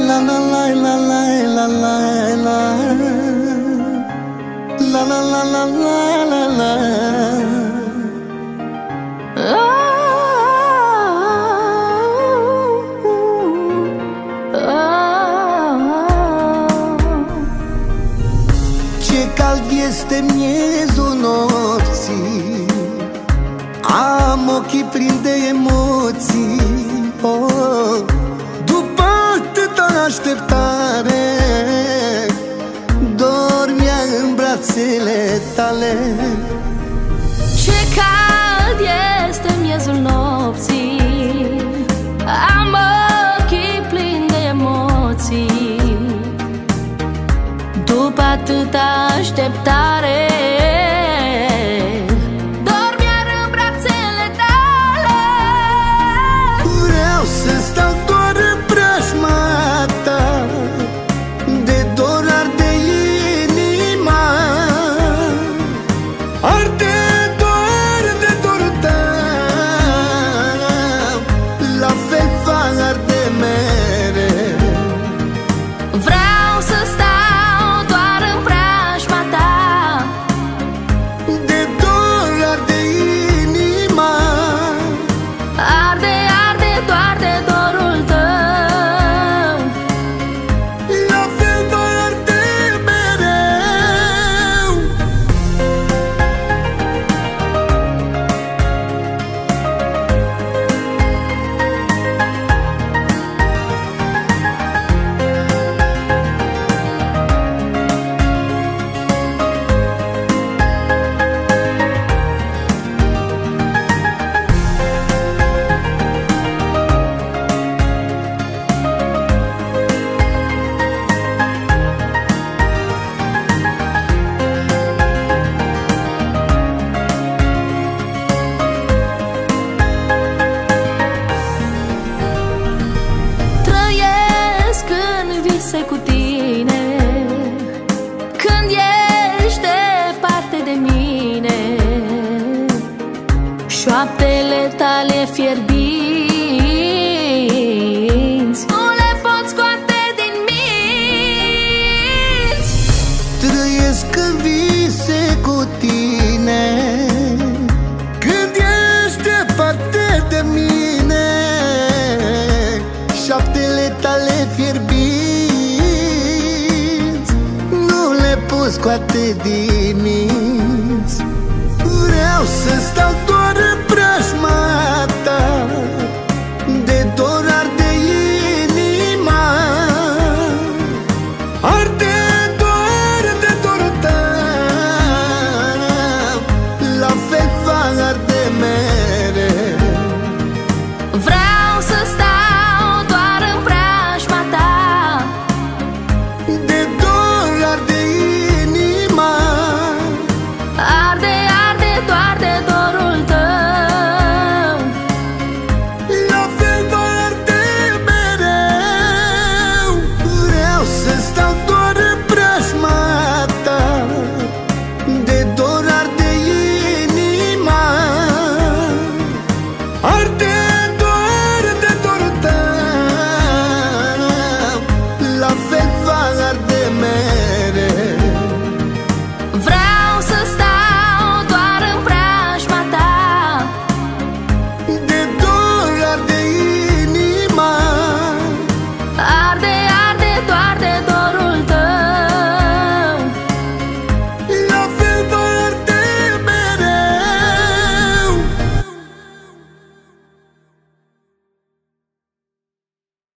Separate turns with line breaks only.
La la la la la la la la la la la la la la. Ce cald este miezul nopții, am ochii plini de emoții. Oh, după atâta așteptare, dormea în brațele tale.
Ce cald este miezul nopții, am ochii plini de emoții. După atâta așteptare, dormi-ar în brațele tale.
Vreau să stau doar în preajma ta, de dor arde inima, arde doar de dorul tău, la fel va arde mereu.
Vreau să stau doar în preajma ta,
de dor arde inima,
arde, arde doar de dorul tău,
la fel va arde mereu.
trăiesc în vise cu tine, când ești departe de mine. Șoaptele tale fierbinți nu le pot scoate din minți.
Trăiesc în vise cu tine, când ești departe de mine. Șoaptele tale fierbinți nu le pot scoate din minți. Vreau să stau doar în preajma ta,